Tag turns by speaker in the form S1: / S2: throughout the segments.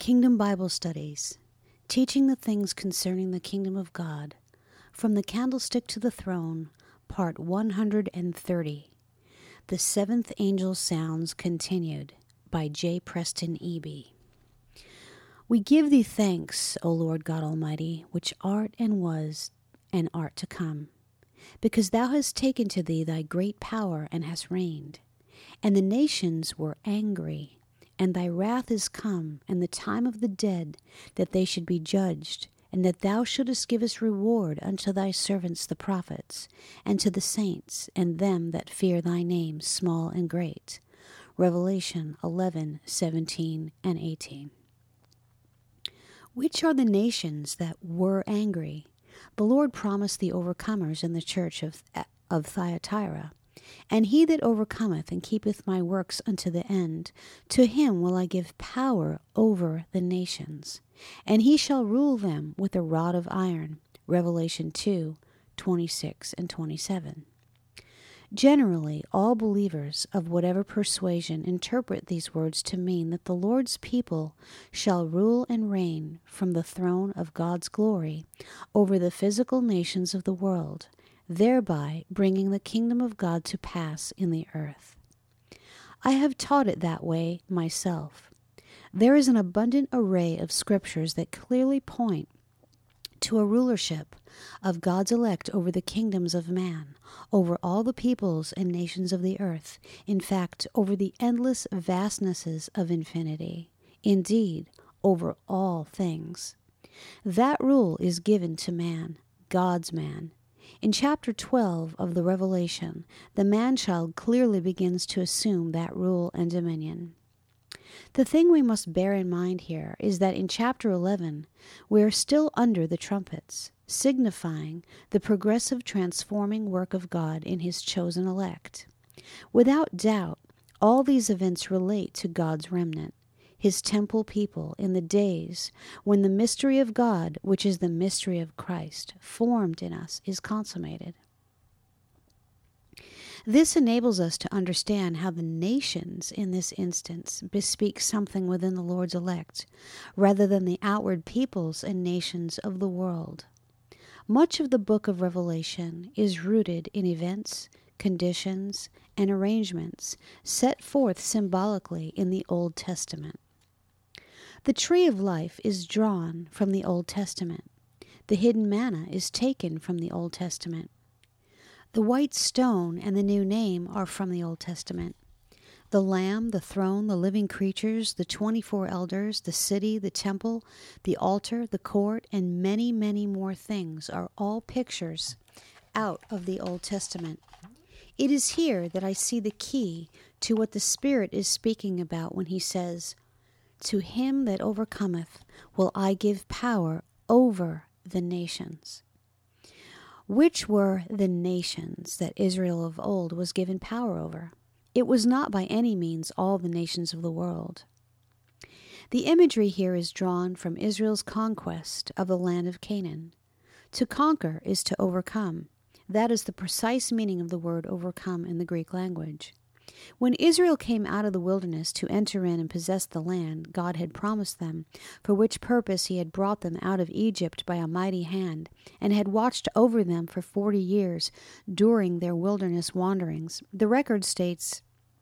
S1: Kingdom Bible Studies, Teaching the Things Concerning the Kingdom of God, From the Candlestick to the Throne, Part 130, The Seventh Angel Sounds Continued, by J. Preston Eby. We give thee thanks, O Lord God Almighty, which art and was and art to come, because thou hast taken to thee thy great power and hast reigned, and the nations were angry. And thy wrath is come, and the time of the dead, that they should be judged, and that thou shouldest give us reward unto thy servants the prophets, and to the saints, and them that fear thy name, small and great. Revelation 11:17 and 18. Which are the nations that were angry? The Lord promised the overcomers in the church of Thyatira. And he that overcometh and keepeth my works unto the end, to him will I give power over the nations, and he shall rule them with a rod of iron. Revelation 2:26 and 27. Generally, all believers of whatever persuasion interpret these words to mean that the Lord's people shall rule and reign from the throne of God's glory over the physical nations of the world, thereby bringing the kingdom of God to pass in the earth. I have taught it that way myself. There is an abundant array of scriptures that clearly point to a rulership of God's elect over the kingdoms of man, over all the peoples and nations of the earth, in fact, over the endless vastnesses of infinity, indeed, over all things. That rule is given to man, God's man. In chapter 12 of the Revelation, the man-child clearly begins to assume that rule and dominion. The thing we must bear in mind here is that in chapter 11, we are still under the trumpets, signifying the progressive transforming work of God in his chosen elect. Without doubt, all these events relate to God's remnant, his temple people, in the days when the mystery of God, which is the mystery of Christ, formed in us, is consummated. This enables us to understand how the nations in this instance bespeak something within the Lord's elect, rather than the outward peoples and nations of the world. Much of the book of Revelation is rooted in events, conditions, and arrangements set forth symbolically in the Old Testament. The tree of life is drawn from the Old Testament. The hidden manna is taken from the Old Testament. The white stone and the new name are from the Old Testament. The Lamb, the throne, the living creatures, the 24 elders, the city, the temple, the altar, the court, and many, many more things are all pictures out of the Old Testament. It is here that I see the key to what the Spirit is speaking about when he says, "To him that overcometh will I give power over the nations." Which were the nations that Israel of old was given power over? It was not by any means all the nations of the world. The imagery here is drawn from Israel's conquest of the land of Canaan. To conquer is to overcome. That is the precise meaning of the word overcome in the Greek language. When Israel came out of the wilderness to enter in and possess the land God had promised them, for which purpose he had brought them out of Egypt by a mighty hand, and had watched over them for 40 years during their wilderness wanderings, the record states,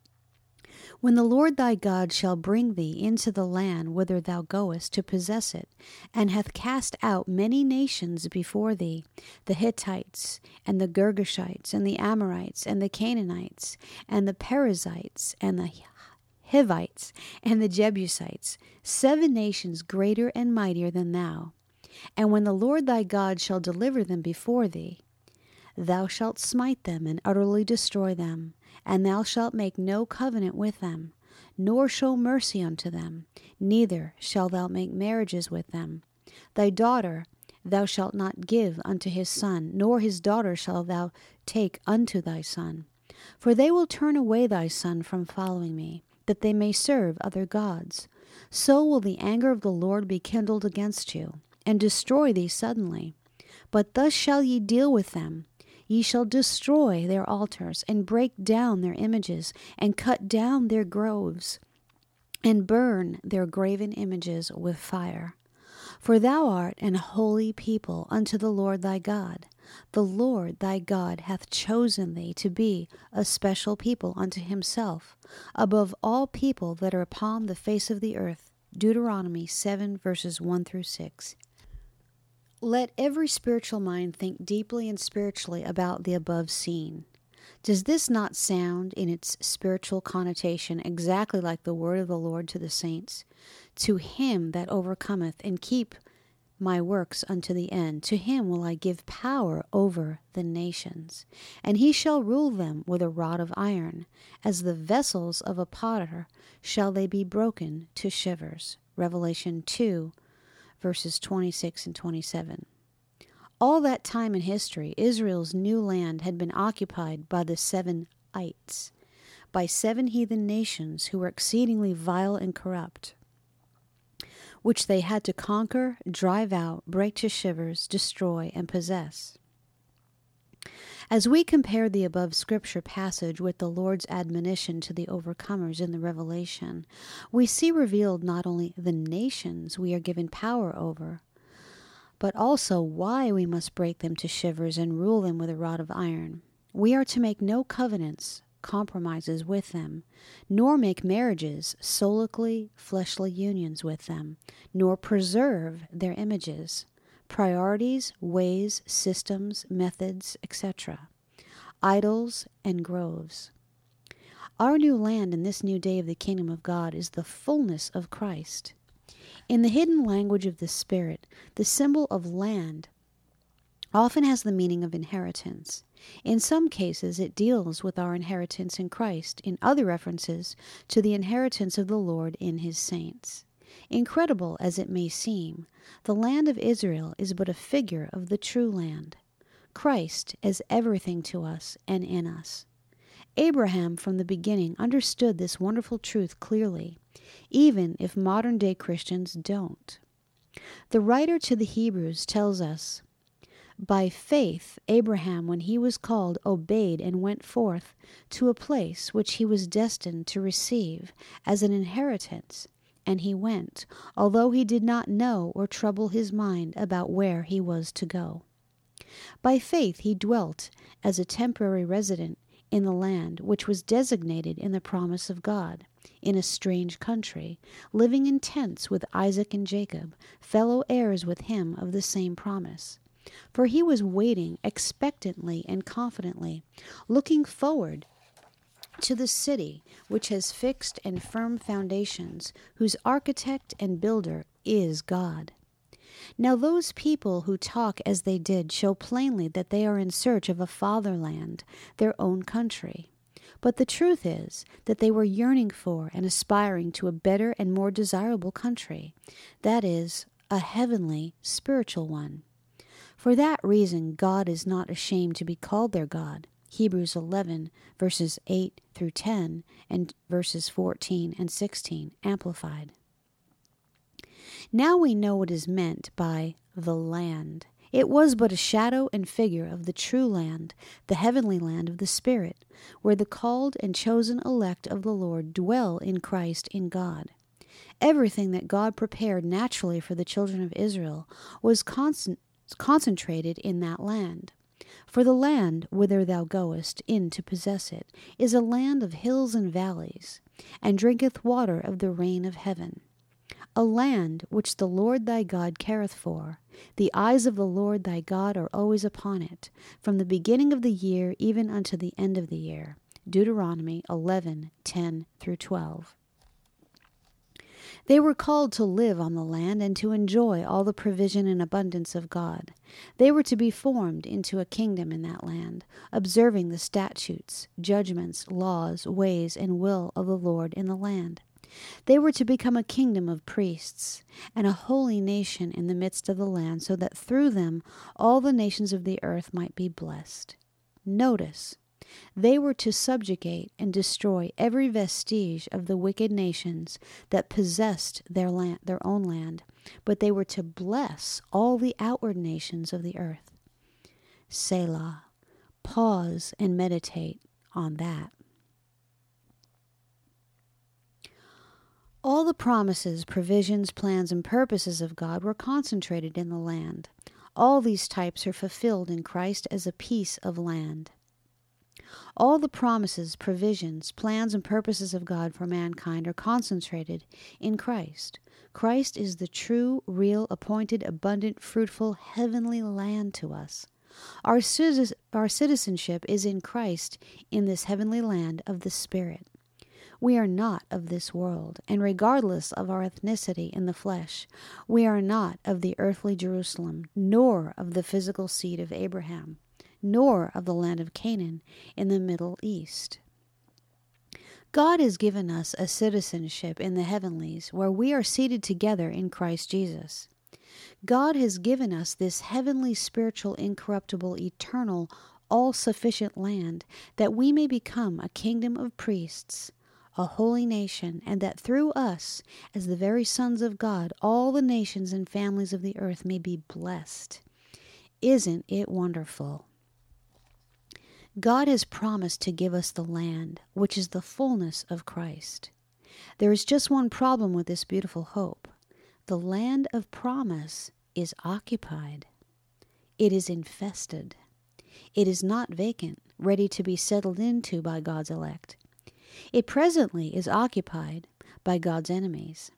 S1: "When the Lord thy God shall bring thee into the land whither thou goest to possess it, and hath cast out many nations before thee, the Hittites, and the Girgashites, and the Amorites, and the Canaanites, and the Perizzites, and the Hivites, and the Jebusites, 7 nations greater and mightier than thou. And when the Lord thy God shall deliver them before thee, thou shalt smite them and utterly destroy them, and thou shalt make no covenant with them, nor show mercy unto them, neither shalt thou make marriages with them. Thy daughter thou shalt not give unto his son, nor his daughter shalt thou take unto thy son. For they will turn away thy son from following me, that they may serve other gods. So will the anger of the Lord be kindled against you, and destroy thee suddenly. But thus shall ye deal with them. Ye shall destroy their altars, and break down their images, and cut down their groves. and burn their graven images with fire. For thou art an holy people unto the Lord thy God. The Lord thy God hath chosen thee to be a special people unto himself, above all people that are upon the face of the earth. Deuteronomy 7, verses 1 through 6. Let every spiritual mind think deeply and spiritually about the above scene. Does this not sound in its spiritual connotation exactly like the word of the Lord to the saints? To him that overcometh and keep my works unto the end, to him will I give power over the nations, and he shall rule them with a rod of iron. As the vessels of a potter shall they be broken to shivers. Revelation 2, verses 26 and 27. All that time in history, Israel's new land had been occupied by the 7 ites, by 7 heathen nations who were exceedingly vile and corrupt, which they had to conquer, drive out, break to shivers, destroy, and possess. As we compare the above scripture passage with the Lord's admonition to the overcomers in the Revelation, we see revealed not only the nations we are given power over, but also why we must break them to shivers and rule them with a rod of iron. We are to make no covenants, compromises with them, nor make marriages, soulically, fleshly unions with them, nor preserve their images, priorities, ways, systems, methods, etc., idols, and groves. Our new land in this new day of the kingdom of God is the fullness of Christ. In the hidden language of the Spirit, the symbol of land often has the meaning of inheritance. In some cases, it deals with our inheritance in Christ, in other references to the inheritance of the Lord in his saints. Incredible as it may seem, the land of Israel is but a figure of the true land. Christ is everything to us and in us. Abraham from the beginning understood this wonderful truth clearly, even if modern-day Christians don't. The writer to the Hebrews tells us, by faith Abraham, when he was called, obeyed and went forth to a place which he was destined to receive as an inheritance, and he went, although he did not know or trouble his mind about where he was to go. By faith he dwelt as a temporary resident in the land which was designated in the promise of God, in a strange country, living in tents with Isaac and Jacob, fellow heirs with him of the same promise. For he was waiting expectantly and confidently, looking forward to the city which has fixed and firm foundations, whose architect and builder is God. Now those people who talk as they did show plainly that they are in search of a fatherland, their own country. But the truth is that they were yearning for and aspiring to a better and more desirable country, that is, a heavenly, spiritual one. For that reason God is not ashamed to be called their God. Hebrews 11, verses 8 through 10, and verses 14 and 16, amplified. Now we know what is meant by the land. It was but a shadow and figure of the true land, the heavenly land of the Spirit, where the called and chosen elect of the Lord dwell in Christ in God. Everything that God prepared naturally for the children of Israel was concentrated in that land. For the land whither thou goest in to possess it is a land of hills and valleys, and drinketh water of the rain of heaven. A land which the Lord thy God careth for. The eyes of the Lord thy God are always upon it, from the beginning of the year even unto the end of the year. Deuteronomy 11, 10 through 12. They were called to live on the land and to enjoy all the provision and abundance of God. They were to be formed into a kingdom in that land, observing the statutes, judgments, laws, ways, and will of the Lord in the land. They were to become a kingdom of priests and a holy nation in the midst of the land, so that through them all the nations of the earth might be blessed. Notice, they were to subjugate and destroy every vestige of the wicked nations that possessed their own land, but they were to bless all the outward nations of the earth. Selah. Pause and meditate on that. All the promises, provisions, plans, and purposes of God were concentrated in the land. All these types are fulfilled in Christ as a piece of land. All the promises, provisions, plans, and purposes of God for mankind are concentrated in Christ. Christ is the true, real, appointed, abundant, fruitful, heavenly land to us. Our citizenship is in Christ in this heavenly land of the Spirit. We are not of this world, and regardless of our ethnicity in the flesh, we are not of the earthly Jerusalem, nor of the physical seed of Abraham, nor of the land of Canaan in the Middle East. God has given us a citizenship in the heavenlies, where we are seated together in Christ Jesus. God has given us this heavenly, spiritual, incorruptible, eternal, all-sufficient land, that we may become a kingdom of priests, a holy nation, and that through us, as the very sons of God, all the nations and families of the earth may be blessed. Isn't it wonderful? God has promised to give us the land, which is the fullness of Christ. There is just one problem with this beautiful hope. The land of promise is occupied. It is infested. It is not vacant, ready to be settled into by God's elect. It presently is occupied by God's enemies.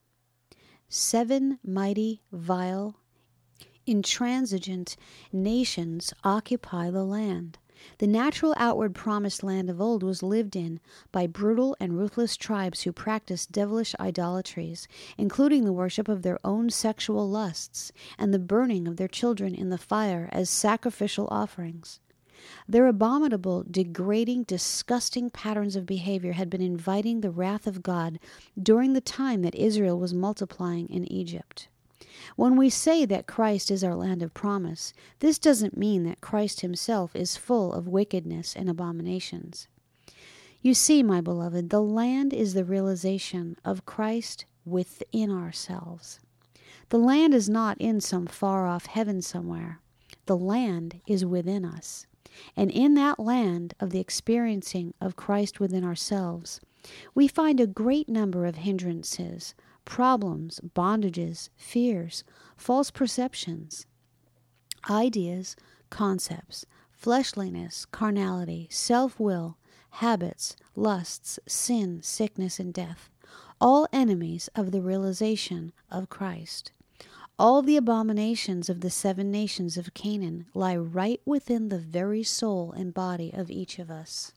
S1: 7 mighty, vile, intransigent nations occupy the land. The natural outward promised land of old was lived in by brutal and ruthless tribes who practiced devilish idolatries, including the worship of their own sexual lusts and the burning of their children in the fire as sacrificial offerings. Their abominable, degrading, disgusting patterns of behavior had been inviting the wrath of God during the time that Israel was multiplying in Egypt. When we say that Christ is our land of promise, this doesn't mean that Christ himself is full of wickedness and abominations. You see, my beloved, the land is the realization of Christ within ourselves. The land is not in some far-off heaven somewhere. The land is within us. And in that land of the experiencing of Christ within ourselves, we find a great number of hindrances, problems, bondages, fears, false perceptions, ideas, concepts, fleshliness, carnality, self-will, habits, lusts, sin, sickness, and death, all enemies of the realization of Christ. All the abominations of the 7 nations of Canaan lie right within the very soul and body of each of us.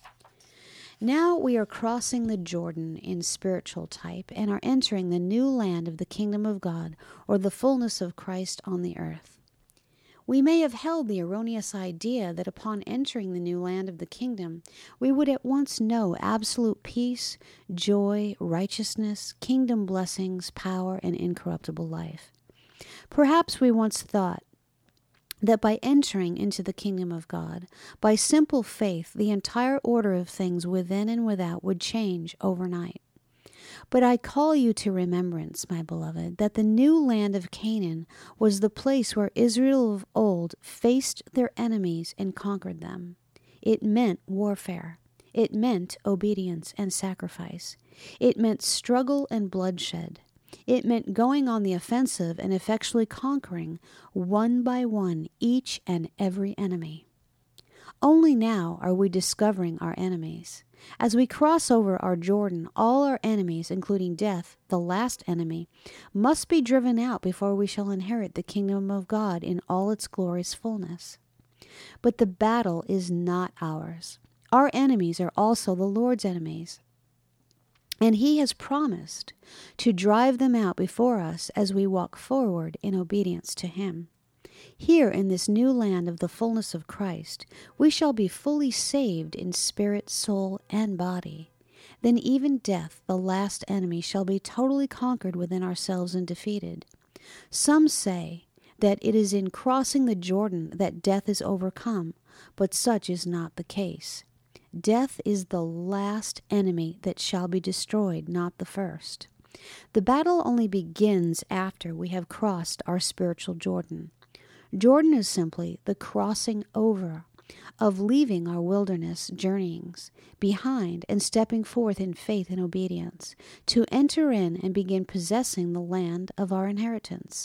S1: Now we are crossing the Jordan in spiritual type and are entering the new land of the kingdom of God, or the fullness of Christ on the earth. We may have held the erroneous idea that upon entering the new land of the kingdom, we would at once know absolute peace, joy, righteousness, kingdom blessings, power, and incorruptible life. Perhaps we once thought that by entering into the kingdom of God, by simple faith, the entire order of things within and without would change overnight. But I call you to remembrance, my beloved, that the new land of Canaan was the place where Israel of old faced their enemies and conquered them. It meant warfare. It meant obedience and sacrifice. It meant struggle and bloodshed. It meant going on the offensive and effectually conquering, one by one, each and every enemy. Only now are we discovering our enemies. As we cross over our Jordan, all our enemies, including death, the last enemy, must be driven out before we shall inherit the kingdom of God in all its glorious fullness. But the battle is not ours. Our enemies are also the Lord's enemies. And he has promised to drive them out before us as we walk forward in obedience to him. Here in this new land of the fullness of Christ, we shall be fully saved in spirit, soul, and body. Then even death, the last enemy, shall be totally conquered within ourselves and defeated. Some say that it is in crossing the Jordan that death is overcome, but such is not the case. Death is the last enemy that shall be destroyed, not the first. The battle only begins after we have crossed our spiritual Jordan. Jordan is simply the crossing over, of leaving our wilderness journeyings behind and stepping forth in faith and obedience to enter in and begin possessing the land of our inheritance.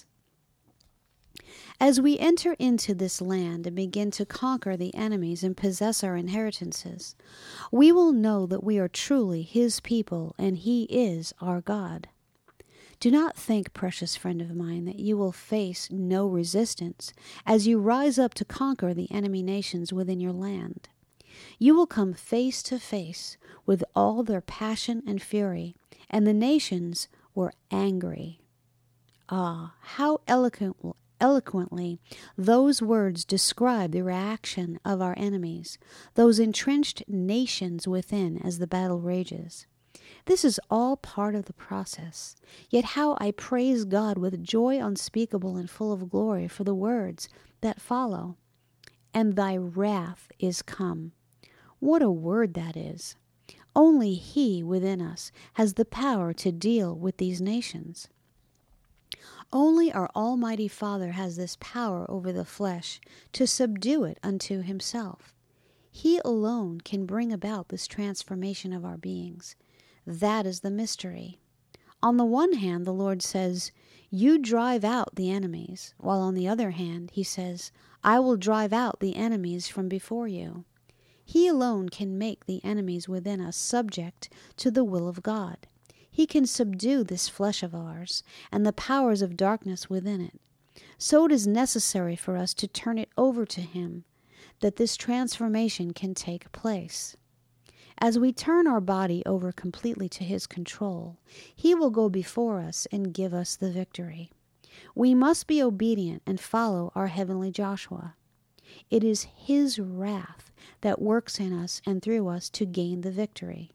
S1: As we enter into this land and begin to conquer the enemies and possess our inheritances, we will know that we are truly His people and He is our God. Do not think, precious friend of mine, that you will face no resistance as you rise up to conquer the enemy nations within your land. You will come face to face with all their passion and fury, and the nations were angry. Ah, how eloquently those words describe the reaction of our enemies, those entrenched nations within as the battle rages. This is all part of the process. Yet how I praise God with joy unspeakable and full of glory for the words that follow. And thy wrath is come. What a word that is. Only He within us has the power to deal with these nations. Only our Almighty Father has this power over the flesh to subdue it unto Himself. He alone can bring about this transformation of our beings. That is the mystery. On the one hand, the Lord says, you drive out the enemies, while on the other hand, He says, I will drive out the enemies from before you. He alone can make the enemies within us subject to the will of God. He can subdue this flesh of ours and the powers of darkness within it. So it is necessary for us to turn it over to Him, that this transformation can take place. As we turn our body over completely to His control, He will go before us and give us the victory. We must be obedient and follow our heavenly Joshua. It is His wrath that works in us and through us to gain the victory.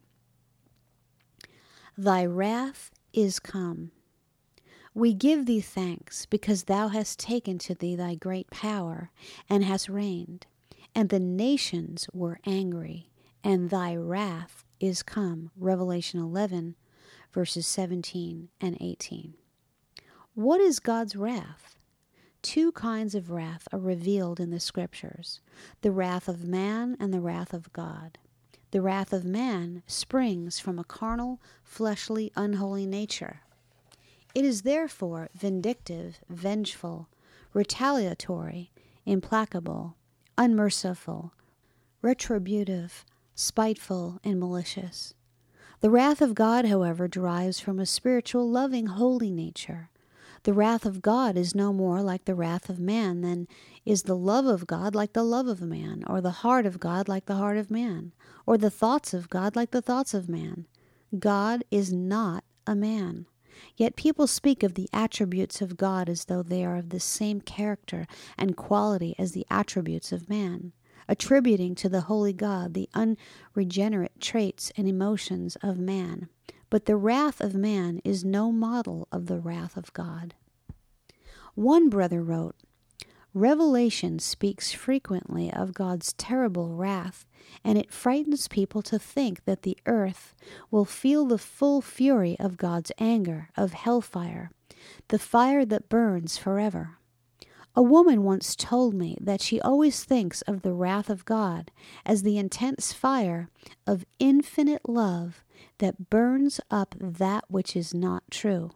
S1: Thy wrath is come. We give Thee thanks because Thou hast taken to Thee Thy great power and hast reigned, and the nations were angry. And thy wrath is come. Revelation 11, verses 17 and 18. What is God's wrath? Two kinds of wrath are revealed in the Scriptures, the wrath of man and the wrath of God. The wrath of man springs from a carnal, fleshly, unholy nature. It is therefore vindictive, vengeful, retaliatory, implacable, unmerciful, retributive, spiteful, and malicious. The wrath of God, however, derives from a spiritual, loving, holy nature. The wrath of God is no more like the wrath of man than is the love of God like the love of man, or the heart of God like the heart of man, or the thoughts of God like the thoughts of man. God is not a man. Yet people speak of the attributes of God as though they are of the same character and quality as the attributes of man, attributing to the holy God the unregenerate traits and emotions of man. But the wrath of man is no model of the wrath of God. One brother wrote, Revelation speaks frequently of God's terrible wrath, and it frightens people to think that the earth will feel the full fury of God's anger, of hellfire, the fire that burns forever. A woman once told me that she always thinks of the wrath of God as the intense fire of infinite love that burns up that which is not true.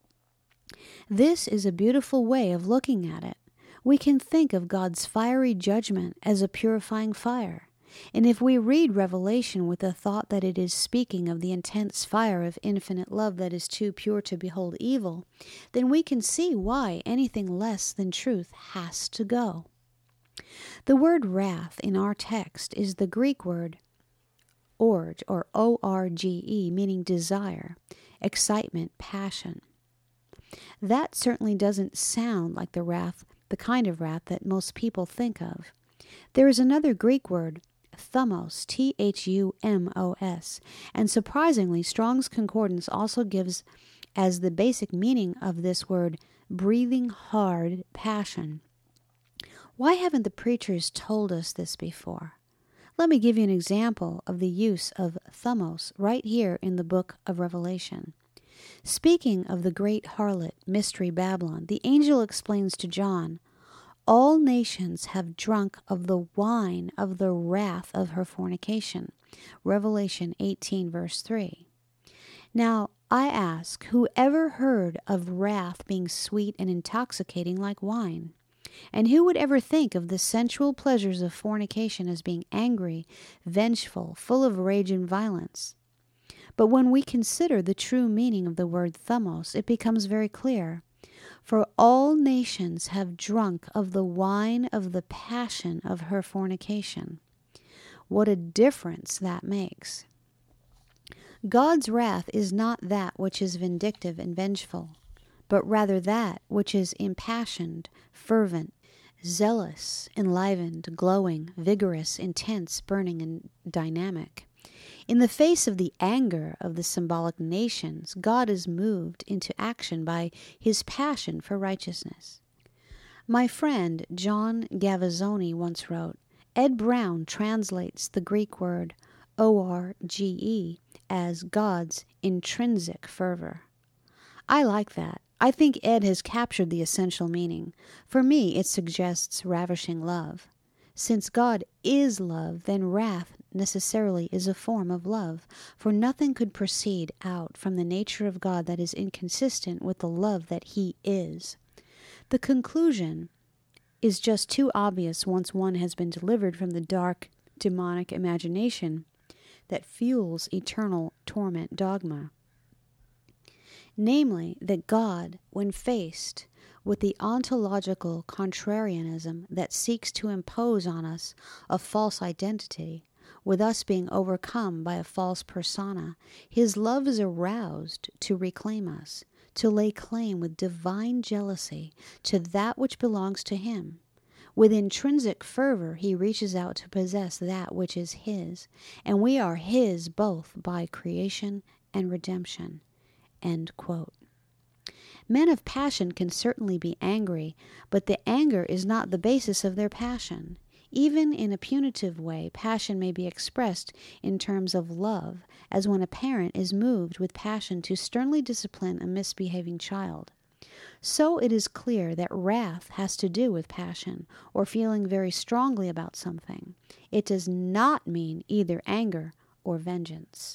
S1: This is a beautiful way of looking at it. We can think of God's fiery judgment as a purifying fire. And if we read Revelation with the thought that it is speaking of the intense fire of infinite love that is too pure to behold evil, then we can see why anything less than truth has to go. The word wrath in our text is the Greek word orge, or O-R-G-E, meaning desire, excitement, passion. That certainly doesn't sound like the kind of wrath that most people think of. There is another Greek word, thumos, T-H-U-M-O-S, and surprisingly, Strong's Concordance also gives as the basic meaning of this word, breathing hard passion. Why haven't the preachers told us this before? Let me give you an example of the use of thumos right here in the book of Revelation. Speaking of the great harlot, Mystery Babylon, the angel explains to John, all nations have drunk of the wine of the wrath of her fornication. Revelation 18, verse 3. Now, I ask, who ever heard of wrath being sweet and intoxicating like wine? And who would ever think of the sensual pleasures of fornication as being angry, vengeful, full of rage and violence? But when we consider the true meaning of the word thumos, it becomes very clear. For all nations have drunk of the wine of the passion of her fornication. What a difference that makes. God's wrath is not that which is vindictive and vengeful, but rather that which is impassioned, fervent, zealous, enlivened, glowing, vigorous, intense, burning, and dynamic. In the face of the anger of the symbolic nations, God is moved into action by his passion for righteousness. My friend John Gavazzoni once wrote, Ed Brown translates the Greek word orge as God's intrinsic fervor. I like that. I think Ed has captured the essential meaning. For me, it suggests ravishing love. Since God is love, then wrath necessarily is a form of love, for nothing could proceed out from the nature of God that is inconsistent with the love that he is. The conclusion is just too obvious once one has been delivered from the dark, demonic imagination that fuels eternal torment dogma. Namely, that God, when faced with the ontological contrarianism that seeks to impose on us a false identity, with us being overcome by a false persona, his love is aroused to reclaim us, to lay claim with divine jealousy to that which belongs to him. With intrinsic fervor, he reaches out to possess that which is his, and we are his both by creation and redemption. End quote. Men of passion can certainly be angry, but the anger is not the basis of their passion. Even in a punitive way, passion may be expressed in terms of love, as when a parent is moved with passion to sternly discipline a misbehaving child. So it is clear that wrath has to do with passion, or feeling very strongly about something. It does not mean either anger or vengeance.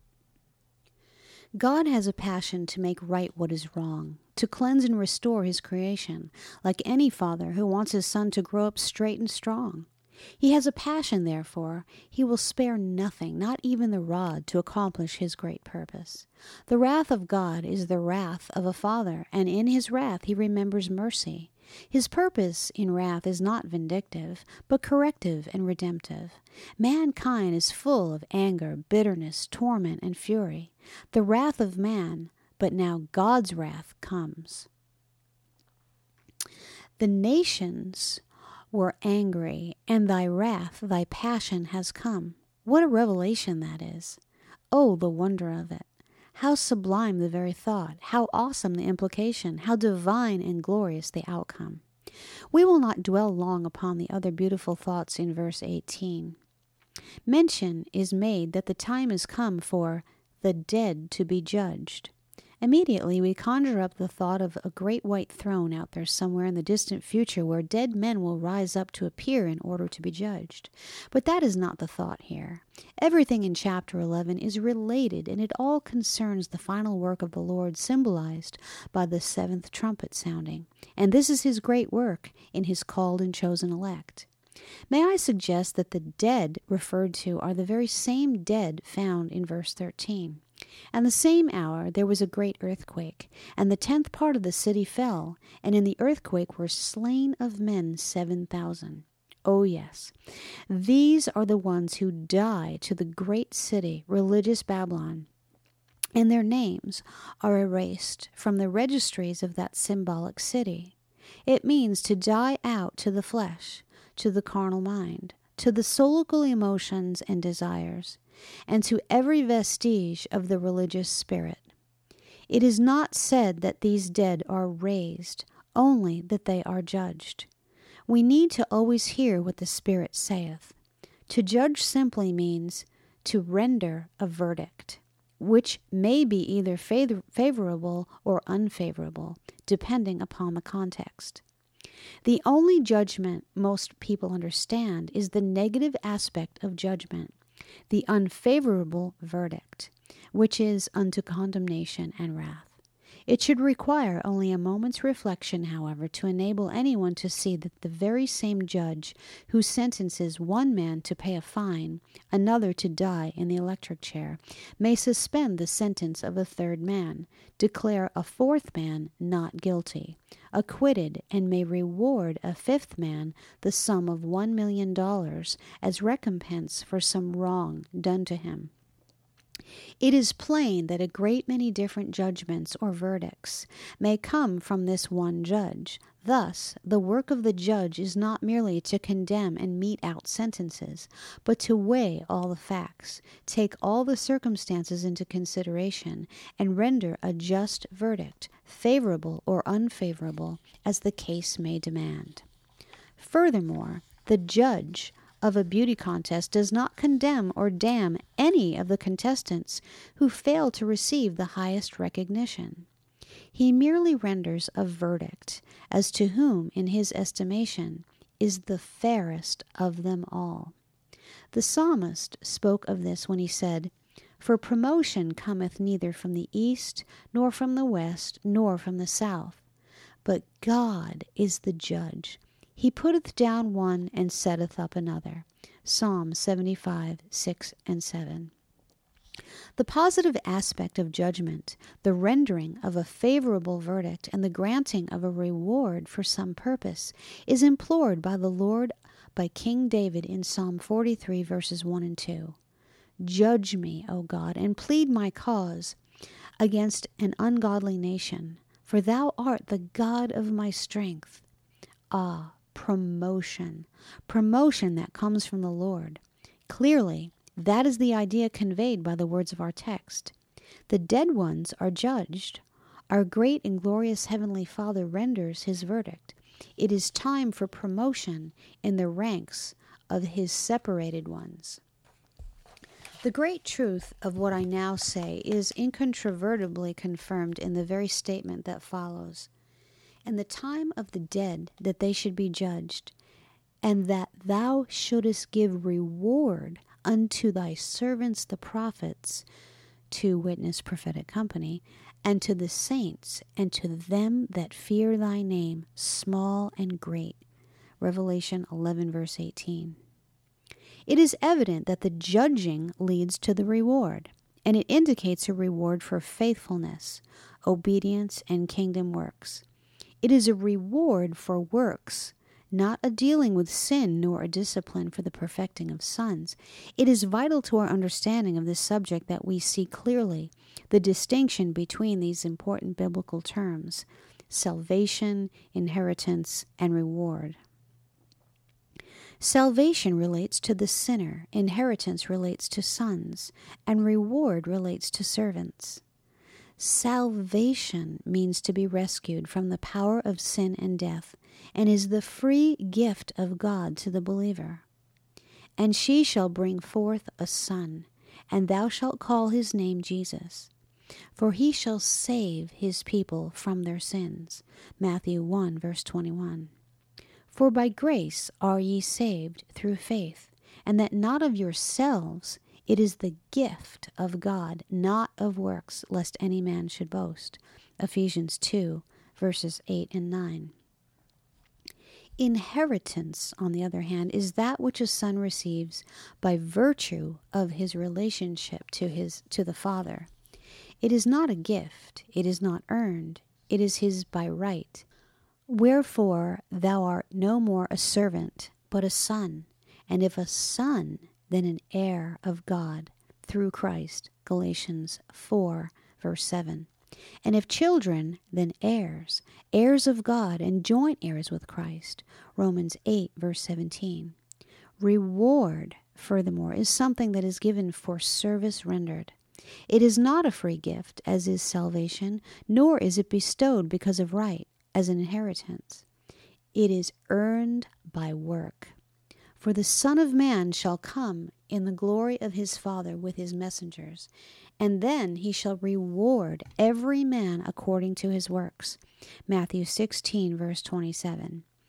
S1: God has a passion to make right what is wrong, to cleanse and restore his creation, like any father who wants his son to grow up straight and strong. He has a passion, therefore, he will spare nothing, not even the rod, to accomplish his great purpose. The wrath of God is the wrath of a father, and in his wrath he remembers mercy. His purpose in wrath is not vindictive, but corrective and redemptive. Mankind is full of anger, bitterness, torment, and fury. The wrath of man, but now God's wrath comes. The nations were angry, and thy wrath, thy passion has come. What a revelation that is! Oh, the wonder of it! How sublime the very thought, how awesome the implication, how divine and glorious the outcome. We will not dwell long upon the other beautiful thoughts in verse 18. Mention is made that the time is come for the dead to be judged. Immediately we conjure up the thought of a great white throne out there somewhere in the distant future where dead men will rise up to appear in order to be judged. But that is not the thought here. Everything in chapter 11 is related, and it all concerns the final work of the Lord symbolized by the seventh trumpet sounding. And this is his great work in his called and chosen elect. May I suggest that the dead referred to are the very same dead found in verse 13. And the same hour there was a great earthquake, and the 10th part of the city fell, and in the earthquake were slain of men 7,000. Oh yes, these are the ones who die to the great city, religious Babylon, and their names are erased from the registries of that symbolic city. It means to die out to the flesh, to the carnal mind, to the soulical emotions and desires, and to every vestige of the religious spirit. It is not said that these dead are raised, only that they are judged. We need to always hear what the Spirit saith. To judge simply means to render a verdict, which may be either favorable or unfavorable, depending upon the context. The only judgment most people understand is the negative aspect of judgment, the unfavorable verdict, which is unto condemnation and wrath. It should require only a moment's reflection, however, to enable anyone to see that the very same judge who sentences one man to pay a fine, another to die in the electric chair, may suspend the sentence of a third man, declare a fourth man not guilty, acquitted, and may reward a fifth man the sum of $1 million as recompense for some wrong done to him. It is plain that a great many different judgments or verdicts may come from this one judge. Thus, the work of the judge is not merely to condemn and mete out sentences, but to weigh all the facts, take all the circumstances into consideration, and render a just verdict, favorable or unfavorable, as the case may demand. Furthermore, the judge of a beauty contest does not condemn or damn any of the contestants who fail to receive the highest recognition. He merely renders a verdict as to whom, in his estimation, is the fairest of them all. The psalmist spoke of this when he said, "For promotion cometh neither from the east, nor from the west, nor from the south. But God is the judge. He putteth down one and setteth up another." Psalm 75, 6 and 7. The positive aspect of judgment, the rendering of a favorable verdict, and the granting of a reward for some purpose, is implored by the Lord by King David in Psalm 43, verses 1 and 2. "Judge me, O God, and plead my cause against an ungodly nation, for thou art the God of my strength." Ah, promotion that comes from the Lord. Clearly, that is the idea conveyed by the words of our text. The dead ones are judged. Our great and glorious Heavenly Father renders his verdict. It is time for promotion in the ranks of his separated ones. The great truth of what I now say is incontrovertibly confirmed in the very statement that follows. "And the time of the dead that they should be judged, and that thou shouldest give reward unto thy servants the prophets," to witness prophetic company, "and to the saints, and to them that fear thy name, small and great." Revelation 11, verse 18. It is evident that the judging leads to the reward, and it indicates a reward for faithfulness, obedience, and kingdom works. It is a reward for works, not a dealing with sin nor a discipline for the perfecting of sons. It is vital to our understanding of this subject that we see clearly the distinction between these important biblical terms: salvation, inheritance, and reward. Salvation relates to the sinner, inheritance relates to sons, and reward relates to servants. Salvation means to be rescued from the power of sin and death, and is the free gift of God to the believer. "And she shall bring forth a son, and thou shalt call his name Jesus, for he shall save his people from their sins." Matthew 1, verse 21. "For by grace are ye saved through faith, and that not of yourselves, it is the gift of God, not of works, lest any man should boast." Ephesians 2, verses 8 and 9. Inheritance, on the other hand, is that which a son receives by virtue of his relationship to the Father. It is not a gift, it is not earned, it is his by right. "Wherefore thou art no more a servant, but a son, and if a son, then an heir of God through Christ." Galatians 4, verse 7. "And if children, then heirs, heirs of God, and joint heirs with Christ." Romans 8, verse 17. Reward, furthermore, is something that is given for service rendered. It is not a free gift, as is salvation, nor is it bestowed because of right, as an inheritance. It is earned by work. "For the Son of Man shall come in the glory of his Father with his messengers, and then he shall reward every man according to his works." Matthew 16, verse 27.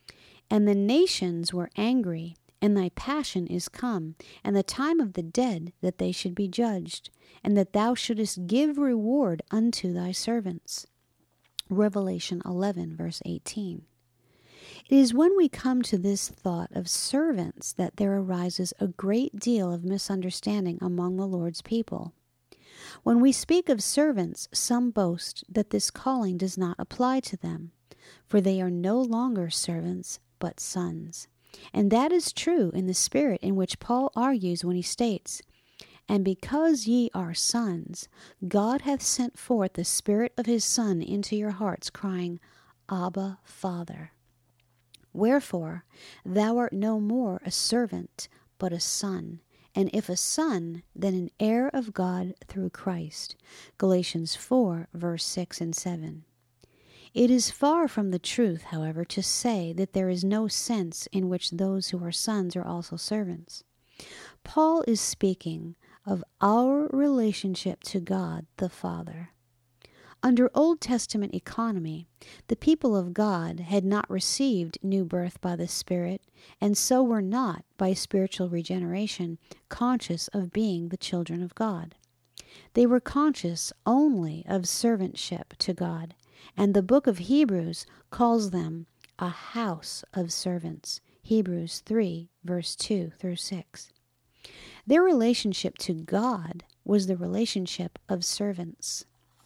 S1: And the nations were angry, and thy passion is come, and the time of the dead, that they should be judged, and that thou shouldest give reward unto thy servants. Revelation 11, verse 18. It is when we come to this thought of servants that there arises a great deal of misunderstanding among the Lord's people. When we speak of servants, some boast that this calling does not apply to them, for they are no longer servants, but sons. And that is true in the spirit in which Paul argues when he states, "And because ye are sons, God hath sent forth the Spirit of his Son into your hearts, crying, Abba, Father. Wherefore, thou art no more a servant, but a son. And if a son, then an heir of God through Christ." Galatians 4, verse 6 and 7. It is far from the truth, however, to say that there is no sense in which those who are sons are also servants. Paul is speaking of our relationship to God the Father. Under Old Testament economy, the people of God had not received new birth by the Spirit, and so were not, by spiritual regeneration, conscious of being the children of God. They were conscious only of servantship to God, and the book of Hebrews calls them a house of servants. Hebrews 3, verse 2 through 6. Their relationship to God was the relationship of servants.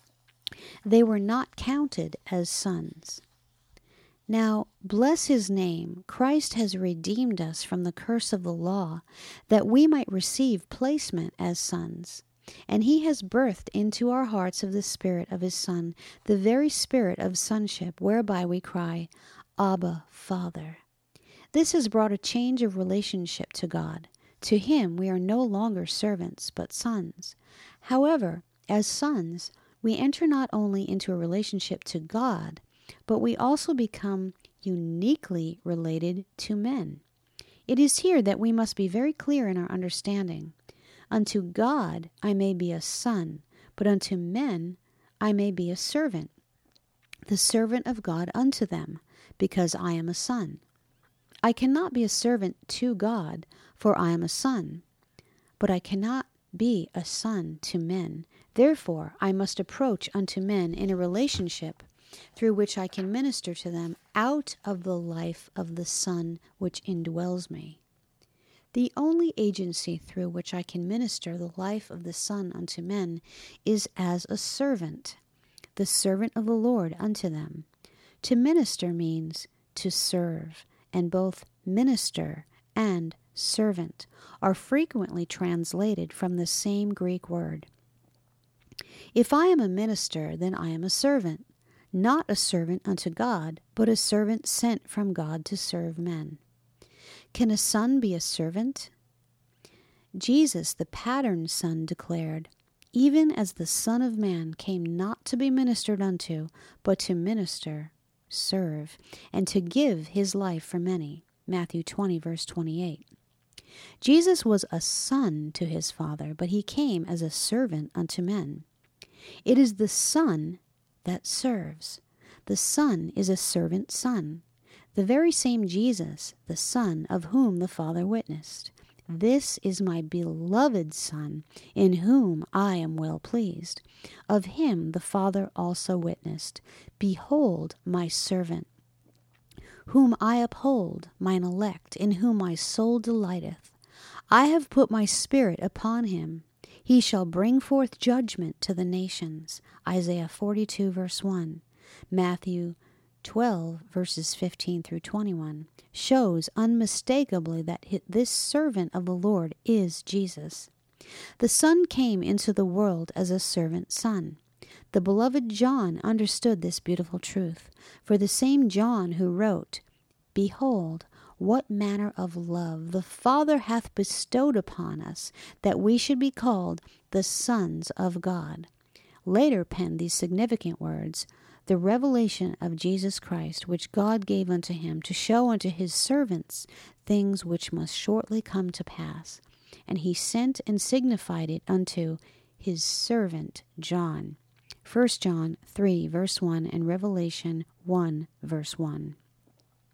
S1: They were not counted as sons. Now, bless his name, Christ has redeemed us from the curse of the law, that we might receive placement as sons. And he has birthed into our hearts of the Spirit of his Son, the very spirit of sonship, whereby we cry, Abba, Father. This has brought a change of relationship to God. To him we are no longer servants, but sons. However, as sons, we enter not only into a relationship to God, but we also become uniquely related to men. It is here that we must be very clear in our understanding. Unto God I may be a son, but unto men I may be a servant, the servant of God unto them, because I am a son. I cannot be a servant to God, for I am a son, but I cannot be a son to men. Therefore, I must approach unto men in a relationship through which I can minister to them out of the life of the Son which indwells me. The only agency through which I can minister the life of the Son unto men is as a servant, the servant of the Lord unto them. To minister means to serve, and both minister and servant are frequently translated from the same Greek word. If I am a minister, then I am a servant, not a servant unto God, but a servant sent from God to serve men. Can a son be a servant? Jesus, the pattern son, declared, "Even as the Son of Man came not to be ministered unto, but to minister, serve, and to give his life for many." Matthew 20, verse 28. Jesus was a son to his Father, but he came as a servant unto men. It is the Son that serves. The Son is a servant son, the very same Jesus, the Son of whom the Father witnessed, "This is my beloved Son, in whom I am well pleased." Of him the Father also witnessed, "Behold my servant, whom I uphold, mine elect, in whom my soul delighteth. I have put my Spirit upon him. He shall bring forth judgment to the nations." Isaiah 42, verse 1. Matthew 12, verses 15 through 21, shows unmistakably that this servant of the Lord is Jesus. The Son came into the world as a servant son. The beloved John understood this beautiful truth, for the same John who wrote, "Behold, what manner of love the Father hath bestowed upon us, that we should be called the sons of God," later penned these significant words, "The revelation of Jesus Christ, which God gave unto him to show unto his servants things which must shortly come to pass. And he sent and signified it unto his servant John." 1 John 3, verse 1, and Revelation 1, verse 1.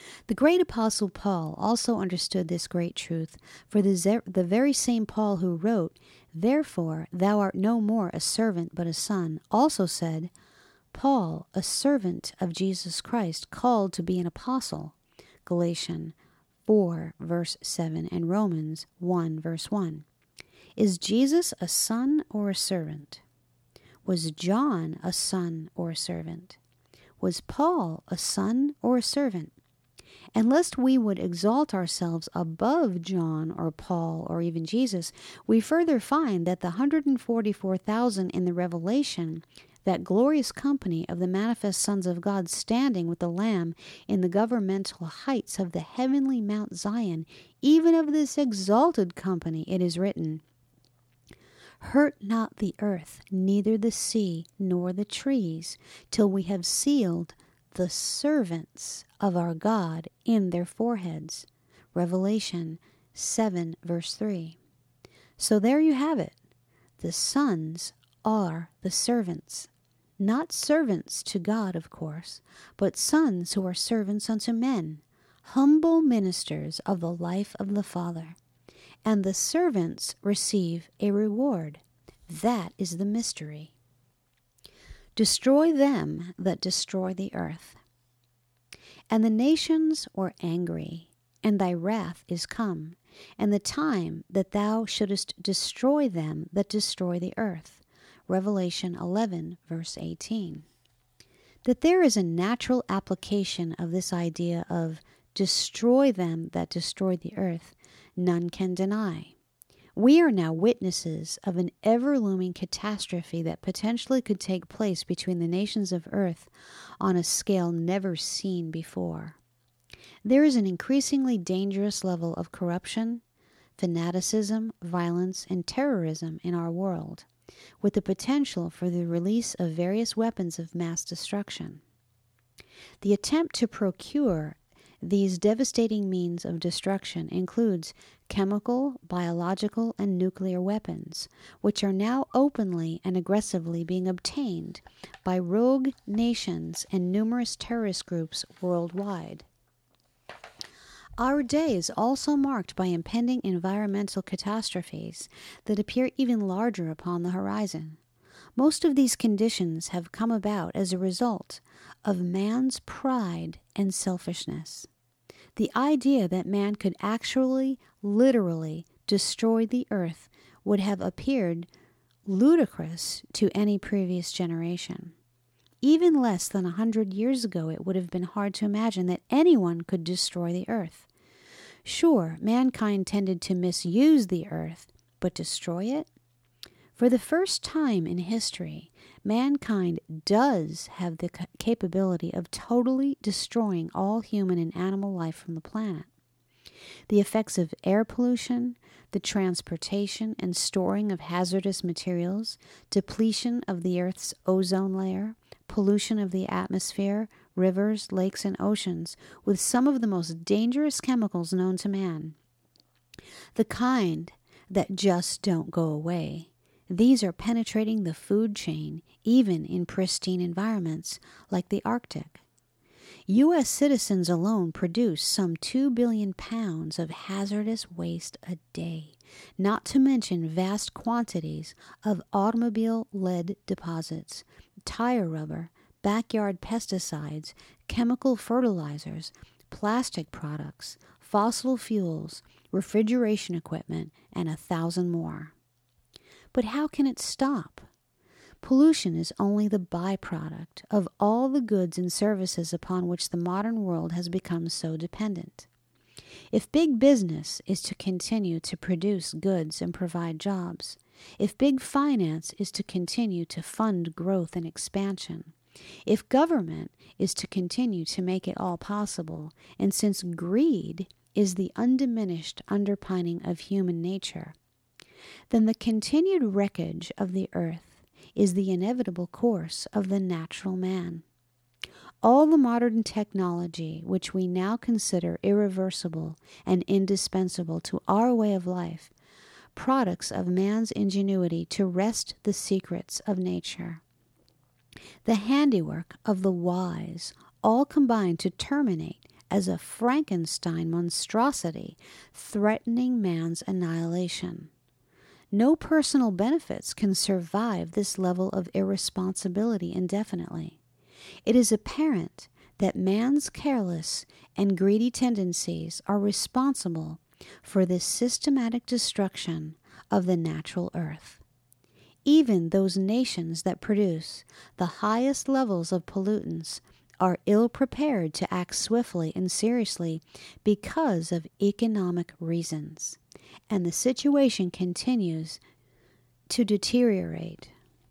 S1: The great apostle Paul also understood this great truth, for the very same Paul who wrote, "Therefore thou art no more a servant but a son," also said, "Paul, a servant of Jesus Christ, called to be an apostle." Galatians 4, verse 7, and Romans 1, verse 1. Is Jesus a son or a servant? Was John a son or a servant? Was Paul a son or a servant? And lest we would exalt ourselves above John or Paul or even Jesus, we further find that the 144,000 in the Revelation, that glorious company of the manifest sons of God standing with the Lamb in the governmental heights of the heavenly Mount Zion, even of this exalted company it is written, "Hurt not the earth, neither the sea, nor the trees, till we have sealed the servants of our God in their foreheads." Revelation 7, verse 3. So there you have it. The sons are the servants. Not servants to God, of course, but sons who are servants unto men, humble ministers of the life of the Father. And the servants receive a reward. That is the mystery. Destroy them that destroy the earth. And the nations were angry, and thy wrath is come, and the time that thou shouldest destroy them that destroy the earth. Revelation 11, verse 18. That there is a natural application of this idea of destroy them that destroy the earth, none can deny. We are now witnesses of an ever-looming catastrophe that potentially could take place between the nations of earth on a scale never seen before. There is an increasingly dangerous level of corruption, fanaticism, violence, and terrorism in our world, with the potential for the release of various weapons of mass destruction. The attempt to procure these devastating means of destruction includes chemical, biological, and nuclear weapons, which are now openly and aggressively being obtained by rogue nations and numerous terrorist groups worldwide. Our day is also marked by impending environmental catastrophes that appear even larger upon the horizon. Most of these conditions have come about as a result of man's pride and selfishness. The idea that man could actually, literally destroy the earth would have appeared ludicrous to any previous generation. Even less than 100 years ago, it would have been hard to imagine that anyone could destroy the earth. Sure, mankind tended to misuse the earth, but destroy it? For the first time in history, mankind does have the capability of totally destroying all human and animal life from the planet. The effects of air pollution, the transportation and storing of hazardous materials, depletion of the Earth's ozone layer, pollution of the atmosphere, rivers, lakes, and oceans with some of the most dangerous chemicals known to man. The kind that just don't go away. These are penetrating the food chain, even in pristine environments like the Arctic. U.S. citizens alone produce some 2 billion pounds of hazardous waste a day, not to mention vast quantities of automobile lead deposits, tire rubber, backyard pesticides, chemical fertilizers, plastic products, fossil fuels, refrigeration equipment, and 1,000 more. But how can it stop? Pollution is only the byproduct of all the goods and services upon which the modern world has become so dependent. If big business is to continue to produce goods and provide jobs, if big finance is to continue to fund growth and expansion, if government is to continue to make it all possible, and since greed is the undiminished underpinning of human nature, then the continued wreckage of the earth is the inevitable course of the natural man. All the modern technology which we now consider irreversible and indispensable to our way of life, products of man's ingenuity to wrest the secrets of nature, the handiwork of the wise, all combine to terminate as a Frankenstein monstrosity threatening man's annihilation. No personal benefits can survive this level of irresponsibility indefinitely. It is apparent that man's careless and greedy tendencies are responsible for this systematic destruction of the natural earth. Even those nations that produce the highest levels of pollutants are ill prepared to act swiftly and seriously because of economic reasons, and the situation continues to deteriorate.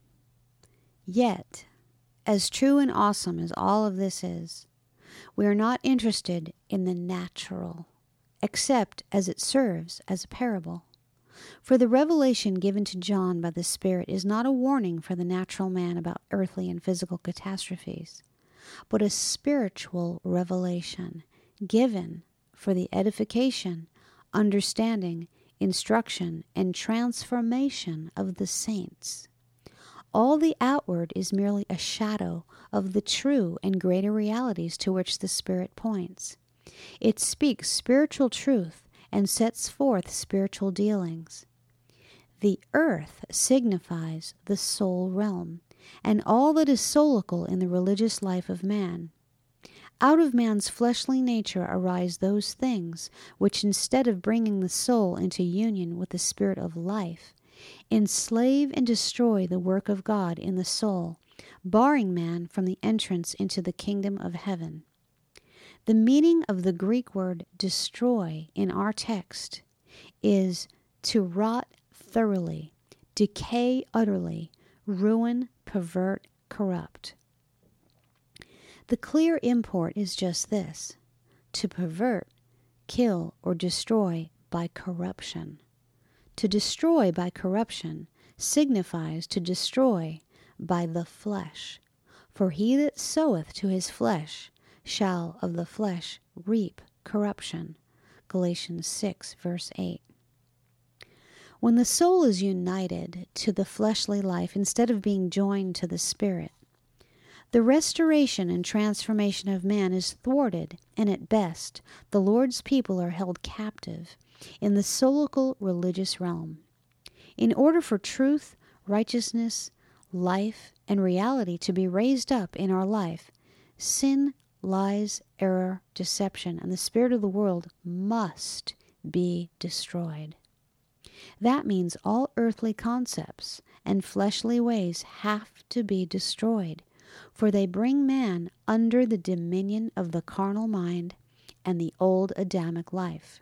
S1: Yet, as true and awesome as all of this is, we are not interested in the natural, except as it serves as a parable. For the revelation given to John by the Spirit is not a warning for the natural man about earthly and physical catastrophes, but a spiritual revelation given for the edification, understanding, instruction, and transformation of the saints. All the outward is merely a shadow of the true and greater realities to which the Spirit points. It speaks spiritual truth and sets forth spiritual dealings. The earth signifies the soul realm, and all that is soulical in the religious life of man. Out of man's fleshly nature arise those things which, instead of bringing the soul into union with the Spirit of life, enslave and destroy the work of God in the soul, barring man from the entrance into the kingdom of heaven. The meaning of the Greek word destroy in our text is to rot thoroughly, decay utterly, ruin, pervert, corrupt. The clear import is just this: to pervert, kill, or destroy by corruption. To destroy by corruption signifies to destroy by the flesh. For he that soweth to his flesh shall of the flesh reap corruption. Galatians 6, verse 8. When the soul is united to the fleshly life instead of being joined to the Spirit, the restoration and transformation of man is thwarted, and at best, the Lord's people are held captive in the soulical religious realm. In order for truth, righteousness, life, and reality to be raised up in our life, sin, lies, error, deception, and the spirit of the world must be destroyed. That means all earthly concepts and fleshly ways have to be destroyed, for they bring man under the dominion of the carnal mind and the old Adamic life.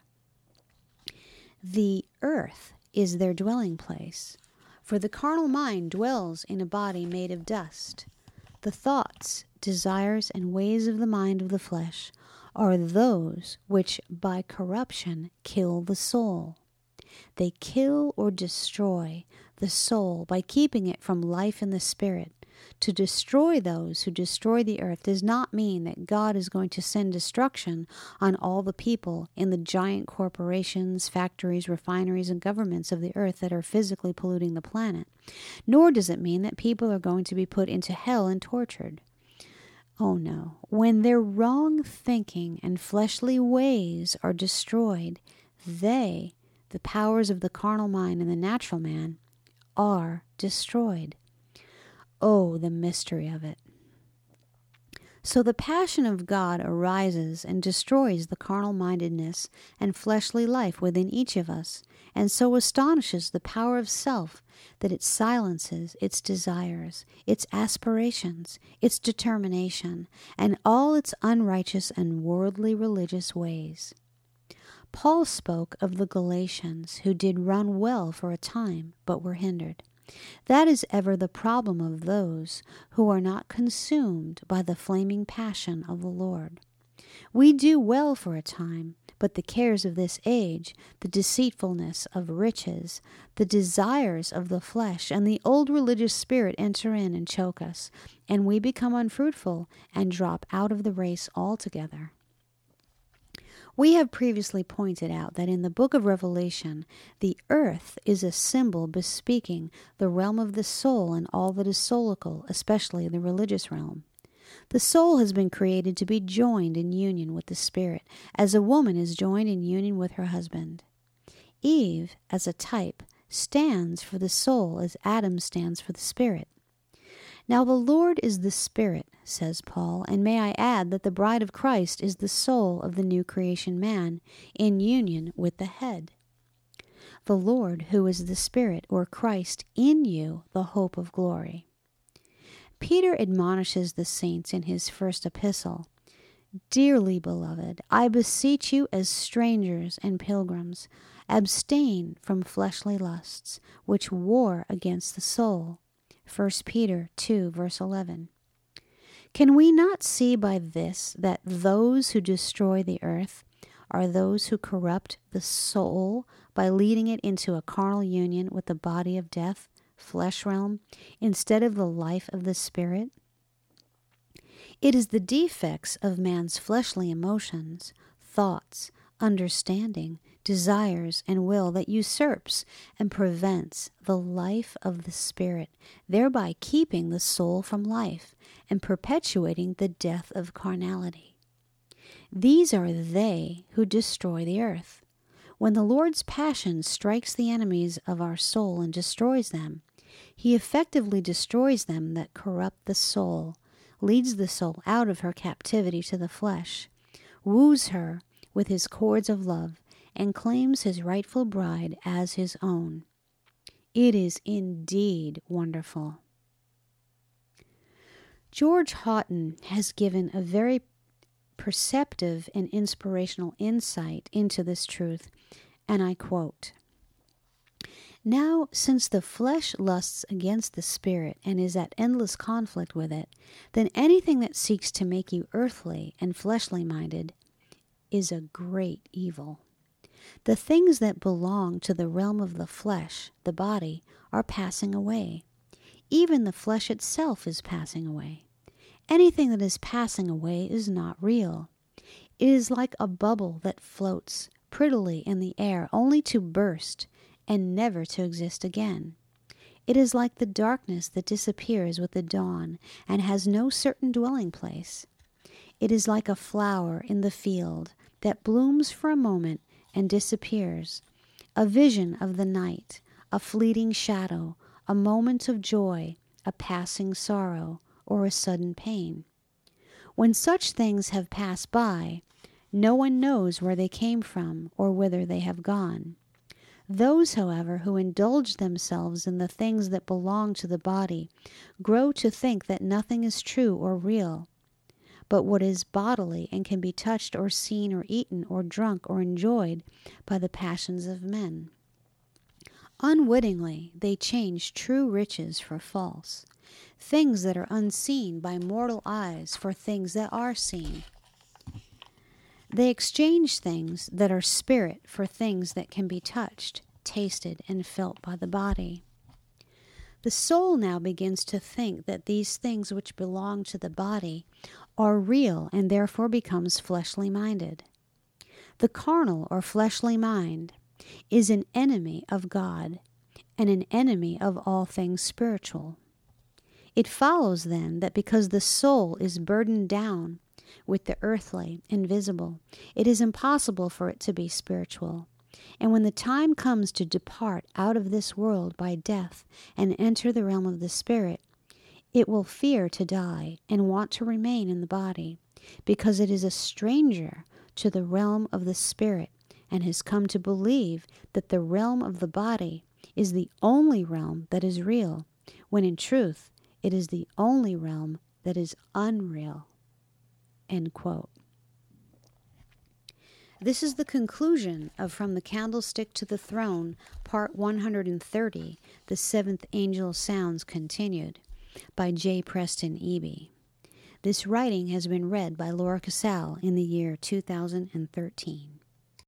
S1: The earth is their dwelling place, for the carnal mind dwells in a body made of dust. The thoughts, desires, and ways of the mind of the flesh are those which by corruption kill the soul. They kill or destroy the soul by keeping it from life in the Spirit. To destroy those who destroy the earth does not mean that God is going to send destruction on all the people in the giant corporations, factories, refineries, and governments of the earth that are physically polluting the planet. Nor does it mean that people are going to be put into hell and tortured. Oh no. When their wrong thinking and fleshly ways are destroyed, they, the powers of the carnal mind and the natural man, are destroyed. Oh, the mystery of it. So the passion of God arises and destroys the carnal-mindedness and fleshly life within each of us, and so astonishes the power of self that it silences its desires, its aspirations, its determination, and all its unrighteous and worldly religious ways. Paul spoke of the Galatians who did run well for a time, but were hindered. That is ever the problem of those who are not consumed by the flaming passion of the Lord. We do well for a time, but the cares of this age, the deceitfulness of riches, the desires of the flesh, and the old religious spirit enter in and choke us, and we become unfruitful and drop out of the race altogether. We have previously pointed out that in the book of Revelation, the earth is a symbol bespeaking the realm of the soul and all that is soulical, especially the religious realm. The soul has been created to be joined in union with the Spirit, as a woman is joined in union with her husband. Eve, as a type, stands for the soul as Adam stands for the Spirit. Now the Lord is the Spirit, says Paul, and may I add that the bride of Christ is the soul of the new creation man in union with the head. The Lord, who is the Spirit, or Christ in you, the hope of glory. Peter admonishes the saints in his first epistle, "Dearly beloved, I beseech you as strangers and pilgrims, abstain from fleshly lusts, which war against the soul." 1 Peter 2, verse 11. Can we not see by this that those who destroy the earth are those who corrupt the soul by leading it into a carnal union with the body of death, flesh realm, instead of the life of the Spirit? It is the defects of man's fleshly emotions, thoughts, understanding, desires, and will that usurps and prevents the life of the Spirit, thereby keeping the soul from life and perpetuating the death of carnality. These are they who destroy the earth. When the Lord's passion strikes the enemies of our soul and destroys them, he effectively destroys them that corrupt the soul, leads the soul out of her captivity to the flesh, woos her with his cords of love, and claims his rightful bride as his own. It is indeed wonderful. George Houghton has given a very perceptive and inspirational insight into this truth, and I quote, "Now, since the flesh lusts against the Spirit and is at endless conflict with it, then anything that seeks to make you earthly and fleshly minded is a great evil. The things that belong to the realm of the flesh, the body, are passing away. Even the flesh itself is passing away. Anything that is passing away is not real. It is like a bubble that floats prettily in the air only to burst and never to exist again. It is like the darkness that disappears with the dawn and has no certain dwelling place. It is like a flower in the field that blooms for a moment and disappears, a vision of the night, a fleeting shadow, a moment of joy, a passing sorrow, or a sudden pain. When such things have passed by, no one knows where they came from or whither they have gone. Those, however, who indulge themselves in the things that belong to the body grow to think that nothing is true or real, but what is bodily and can be touched or seen or eaten or drunk or enjoyed by the passions of men. Unwittingly, they change true riches for false, things that are unseen by mortal eyes for things that are seen. They exchange things that are spirit for things that can be touched, tasted, and felt by the body. The soul now begins to think that these things which belong to the body are real and therefore becomes fleshly minded. The carnal or fleshly mind is an enemy of God and an enemy of all things spiritual. It follows then that because the soul is burdened down with the earthly, invisible, it is impossible for it to be spiritual. And when the time comes to depart out of this world by death and enter the realm of the Spirit, it will fear to die and want to remain in the body, because it is a stranger to the realm of the Spirit and has come to believe that the realm of the body is the only realm that is real, when in truth it is the only realm that is unreal." End quote. This is the conclusion of From the Candlestick to the Throne, Part 130, The Seventh Angel Sounds Continued, by J. Preston Eby. This writing has been read by Laura Casal in the year 2013.